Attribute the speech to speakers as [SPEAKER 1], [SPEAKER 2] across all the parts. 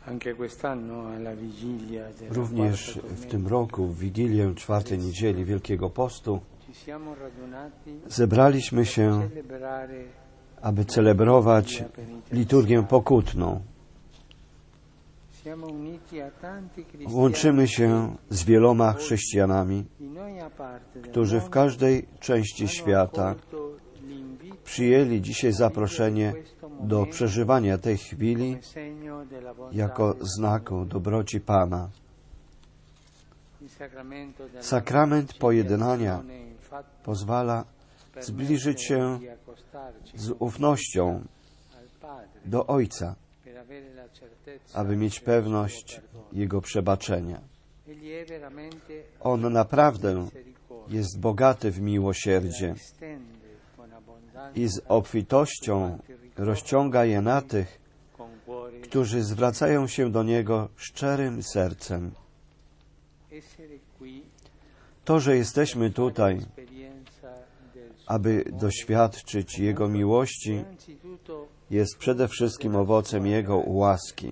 [SPEAKER 1] Również w tym roku, w Wigilię czwartej niedzieli Wielkiego Postu, zebraliśmy się, aby celebrować liturgię pokutną. Łączymy się z wieloma chrześcijanami, którzy w każdej części świata przyjęli dzisiaj zaproszenie do przeżywania tej chwili jako znaku dobroci Pana. Sakrament pojednania pozwala zbliżyć się z ufnością do Ojca, aby mieć pewność Jego przebaczenia. On naprawdę jest bogaty w miłosierdzie i z obfitością rozciąga je na tych, którzy zwracają się do Niego szczerym sercem. To, że jesteśmy tutaj, aby doświadczyć Jego miłości, jest przede wszystkim owocem Jego łaski.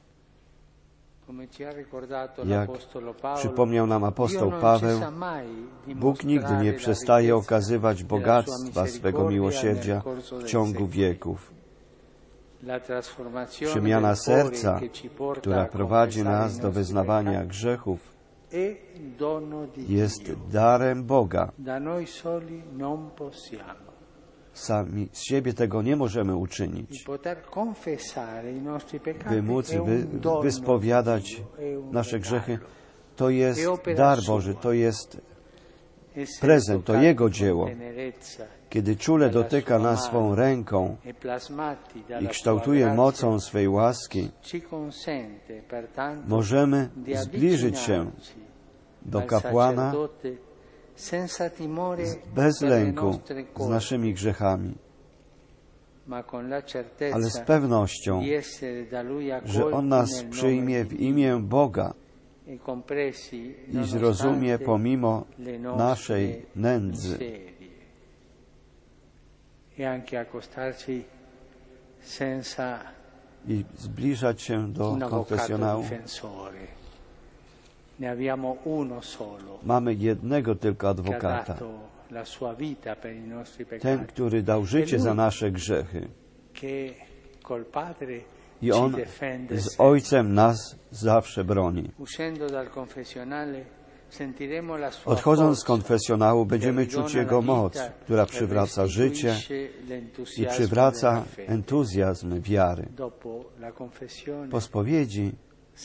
[SPEAKER 1] Jak przypomniał nam apostoł Paweł, Bóg nigdy nie przestaje okazywać bogactwa swego miłosierdzia w ciągu wieków. Przemiana serca, która prowadzi nas do wyznawania grzechów, jest darem Boga. Sami z siebie tego nie możemy uczynić. By móc wyspowiadać nasze grzechy, to jest dar Boży, to jest prezent, to Jego dzieło. Kiedy czule dotyka nas swą ręką i kształtuje mocą swej łaski, możemy zbliżyć się do kapłana bez lęku z naszymi grzechami, ale z pewnością, że On nas przyjmie w imię Boga i zrozumie pomimo naszej nędzy. I zbliżać się do konfesjonału. Mamy jednego tylko adwokata, ten, który dał życie za nasze grzechy. I On z Ojcem nas zawsze broni. Odchodząc z konfesjonału, będziemy czuć Jego moc, która przywraca życie i przywraca entuzjazm wiary. Po spowiedzi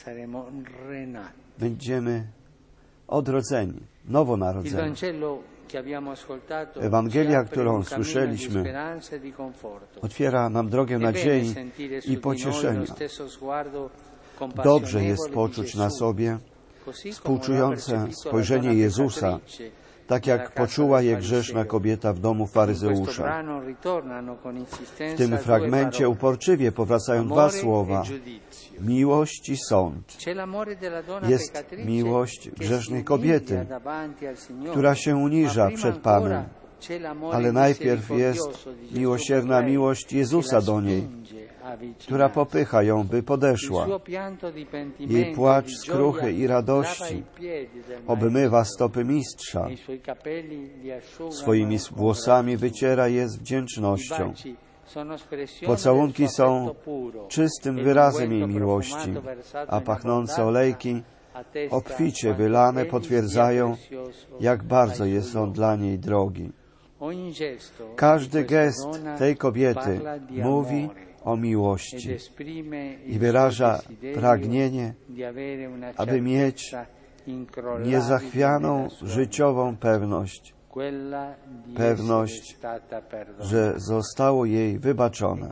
[SPEAKER 1] będziemy odrodzeni, nowonarodzeni. Ewangelia, którą słyszeliśmy, otwiera nam drogę nadziei i pocieszenia. Dobrze jest poczuć na sobie współczujące spojrzenie Jezusa, tak jak poczuła je grzeszna kobieta w domu faryzeusza. W tym fragmencie uporczywie powracają dwa słowa: miłość i sąd. Jest miłość grzesznej kobiety, która się uniża przed Panem, ale najpierw jest miłosierna miłość Jezusa do niej, która popycha ją, by podeszła. Jej płacz skruchy i radości obmywa stopy Mistrza. Swoimi włosami wyciera je z wdzięcznością. Pocałunki są czystym wyrazem jej miłości, a pachnące olejki, obficie wylane, potwierdzają, jak bardzo jest on dla niej drogi. Każdy gest tej kobiety mówi o miłości i wyraża pragnienie, aby mieć niezachwianą życiową pewność, że zostało jej wybaczone.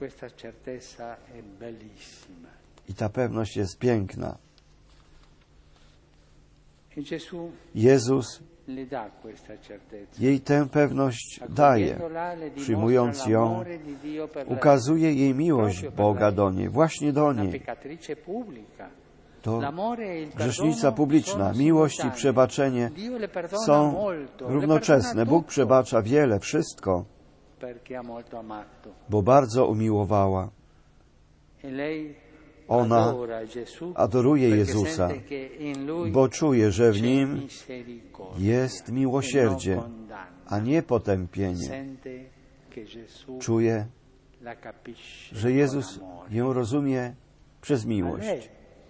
[SPEAKER 1] I ta pewność jest piękna. Jezus jej tę pewność daje. Przyjmując ją, ukazuje jej miłość Boga do niej, właśnie do niej. To grzesznica publiczna. Miłość i przebaczenie są równoczesne. Bóg przebacza wiele, wszystko, bo bardzo umiłowała. Ona adoruje Jezusa, bo czuje, że w Nim jest miłosierdzie, a nie potępienie. Czuje, że Jezus ją rozumie przez miłość.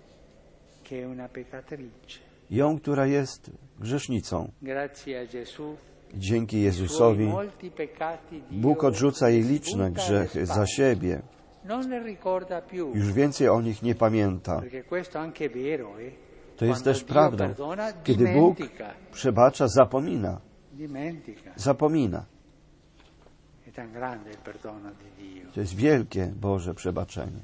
[SPEAKER 1] Ją, która jest grzesznicą. Dzięki Jezusowi Bóg odrzuca jej liczne grzechy za siebie. Już więcej o nich nie pamięta. To jest też prawdą. Kiedy Bóg przebacza, zapomina. Zapomina. To jest wielkie Boże przebaczenie.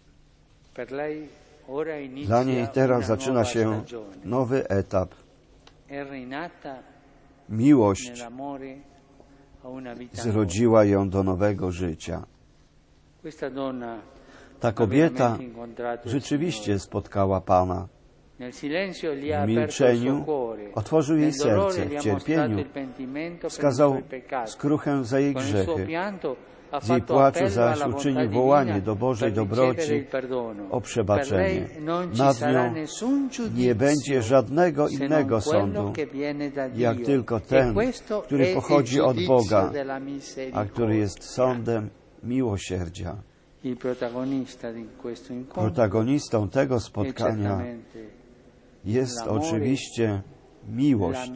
[SPEAKER 1] Dla niej teraz zaczyna się nowy etap. Miłość zrodziła ją do nowego życia. Ta kobieta rzeczywiście spotkała Pana. W milczeniu otworzył jej serce, w cierpieniu wskazał skruchę za jej grzechy. Z jej płaczu zaś uczynił wołanie do Bożej dobroci o przebaczenie. Nad nią nie będzie żadnego innego sądu, jak tylko ten, który pochodzi od Boga, a który jest sądem miłosierdzia. Protagonistą tego spotkania jest oczywiście miłość,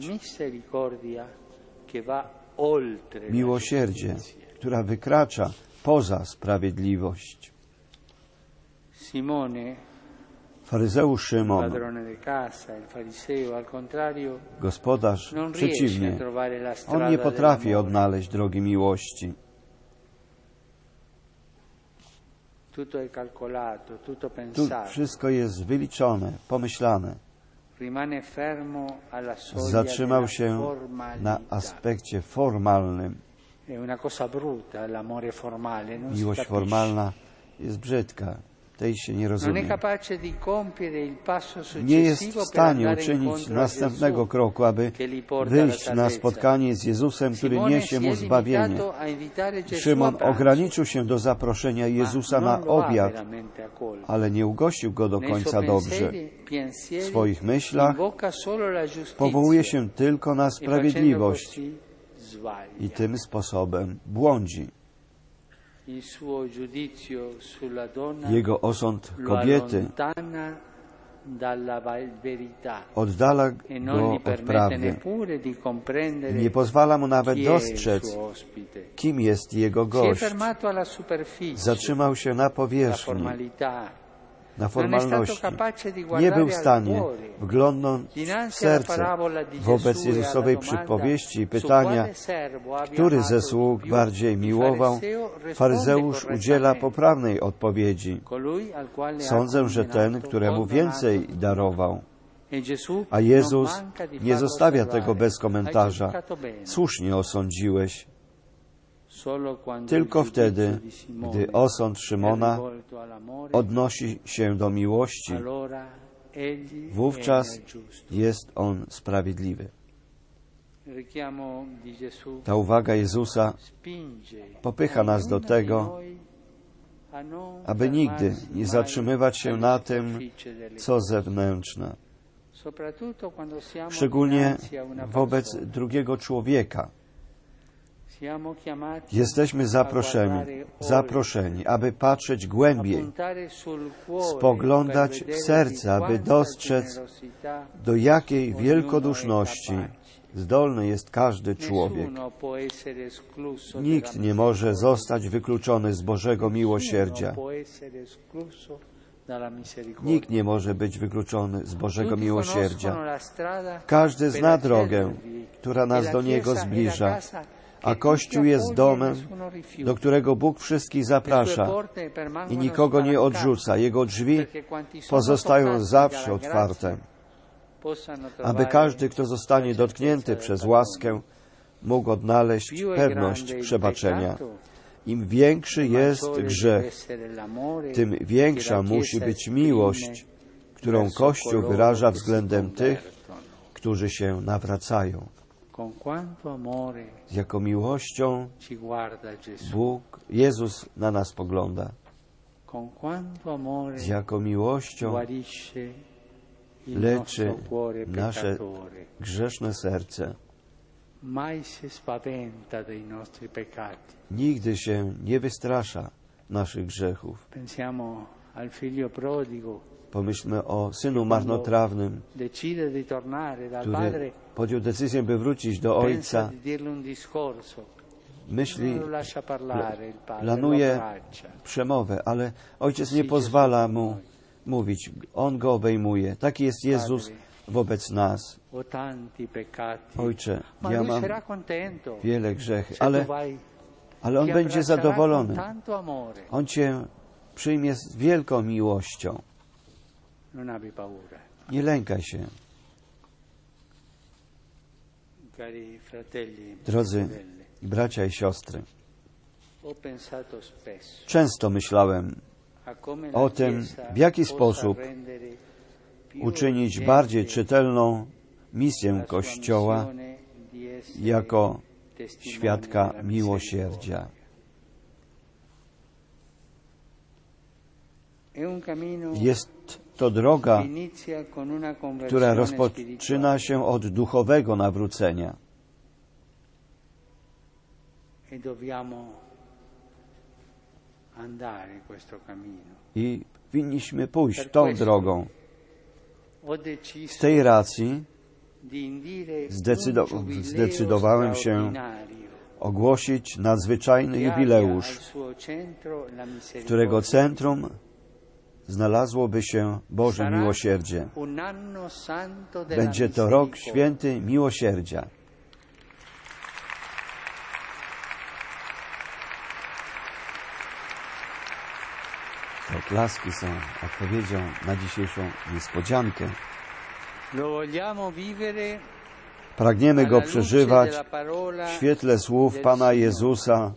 [SPEAKER 1] miłosierdzie, która wykracza poza sprawiedliwość. Faryzeusz Szymon, gospodarz, przeciwnie, on nie potrafi odnaleźć drogi miłości. Tu wszystko jest wyliczone, pomyślane. Zatrzymał się na aspekcie formalnym. Miłość formalna jest brzydka. Tej się nie rozumie. Nie jest w stanie uczynić następnego kroku, aby wyjść na spotkanie z Jezusem, który niesie mu zbawienie. Szymon ograniczył się do zaproszenia Jezusa na obiad, ale nie ugościł go do końca dobrze. W swoich myślach powołuje się tylko na sprawiedliwość i tym sposobem błądzi. Jego osąd kobiety oddala go od prawdy. Nie pozwala mu nawet dostrzec, kim jest jego gość. Zatrzymał się na powierzchni, na formalności. Nie był w stanie wglądnąć w serce. Wobec Jezusowej przypowieści i pytania, który ze sług bardziej miłował, faryzeusz udziela poprawnej odpowiedzi. Sądzę, że ten, któremu więcej darował. A Jezus nie zostawia tego bez komentarza. Słusznie osądziłeś. Tylko wtedy, gdy osąd Szymona odnosi się do miłości, wówczas jest on sprawiedliwy. Ta uwaga Jezusa popycha nas do tego, aby nigdy nie zatrzymywać się na tym, co zewnętrzne. Szczególnie wobec drugiego człowieka. Jesteśmy zaproszeni, aby patrzeć głębiej, spoglądać w serce, aby dostrzec, do jakiej wielkoduszności zdolny jest każdy człowiek. Nikt nie może zostać wykluczony z Bożego miłosierdzia. Nikt nie może być wykluczony z Bożego miłosierdzia. Każdy zna drogę, która nas do Niego zbliża, a Kościół jest domem, do którego Bóg wszystkich zaprasza i nikogo nie odrzuca. Jego drzwi pozostają zawsze otwarte, aby każdy, kto zostanie dotknięty przez łaskę, mógł odnaleźć pewność przebaczenia. Im większy jest grzech, tym większa musi być miłość, którą Kościół wyraża względem tych, którzy się nawracają. Z jaką miłością Jezus na nas pogląda. z jaką miłością leczy nasze grzeszne serce. Nigdy się nie wystrasza naszych grzechów. Pomyślmy o synu marnotrawnym, który podjął decyzję, by wrócić do ojca. Myśli, planuje przemowę, ale ojciec nie pozwala mu mówić. On go obejmuje. Taki jest Jezus wobec nas. Ojcze, ja mam wiele grzechów, ale On będzie zadowolony. On Cię przyjmie z wielką miłością. Nie lękaj się. Drodzy bracia i siostry, często myślałem o tym, w jaki sposób uczynić bardziej czytelną misję Kościoła jako świadka miłosierdzia. Jest to droga, która rozpoczyna się od duchowego nawrócenia. I winniśmy pójść tą drogą. Z tej racji zdecydowałem się ogłosić nadzwyczajny jubileusz, w którego centrum znalazłoby się Boże miłosierdzie. Będzie to rok święty miłosierdzia. Te oklaski są odpowiedzią na dzisiejszą niespodziankę. Pragniemy go przeżywać w świetle słów Pana Jezusa.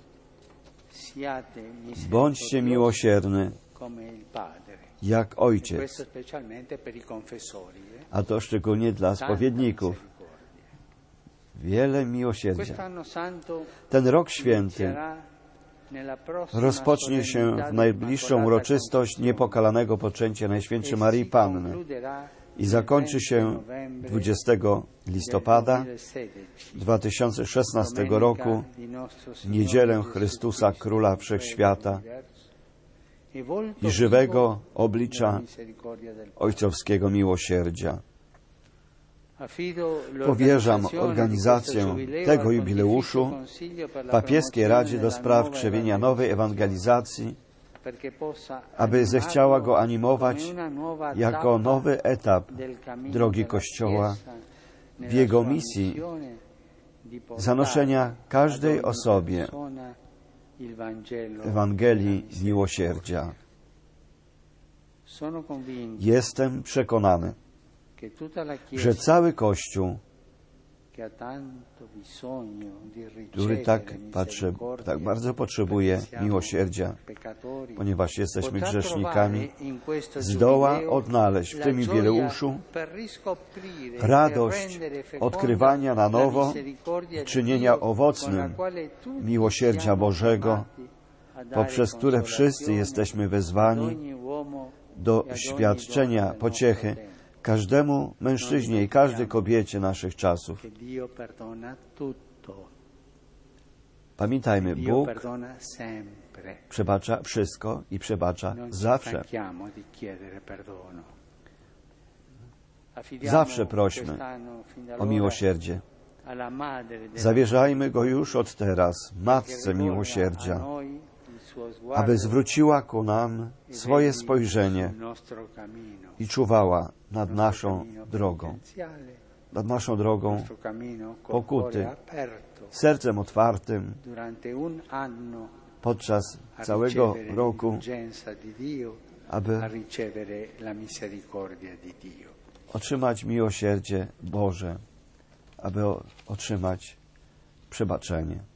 [SPEAKER 1] Bądźcie miłosierny, jak Ojciec. A to szczególnie dla spowiedników. Wiele miłosierdzia. Ten rok święty rozpocznie się w najbliższą uroczystość niepokalanego poczęcia Najświętszej Maryi Panny i zakończy się 20 listopada 2016 roku, niedzielę Chrystusa Króla Wszechświata i żywego oblicza ojcowskiego miłosierdzia. Powierzam organizację tego jubileuszu Papieskiej Radzie do Spraw Krzewienia Nowej Ewangelizacji, aby zechciała go animować jako nowy etap drogi Kościoła w jego misji zanoszenia każdej osobie Ewangelii miłosierdzia. Jestem przekonany, że cały Kościół, który tak bardzo potrzebuje miłosierdzia, ponieważ jesteśmy grzesznikami, zdoła odnaleźć w tym jubileuszu radość odkrywania na nowo, czynienia owocnym miłosierdzia Bożego, poprzez które wszyscy jesteśmy wezwani do świadczenia pociechy każdemu mężczyźnie i każdej kobiecie naszych czasów. Pamiętajmy, Bóg przebacza wszystko i przebacza zawsze. Zawsze prośmy o miłosierdzie. Zawierzajmy go już od teraz Matce Miłosierdzia, aby zwróciła ku nam swoje spojrzenie i czuwała nad naszą drogą pokuty, sercem otwartym podczas całego roku, aby otrzymać miłosierdzie Boże, aby otrzymać przebaczenie.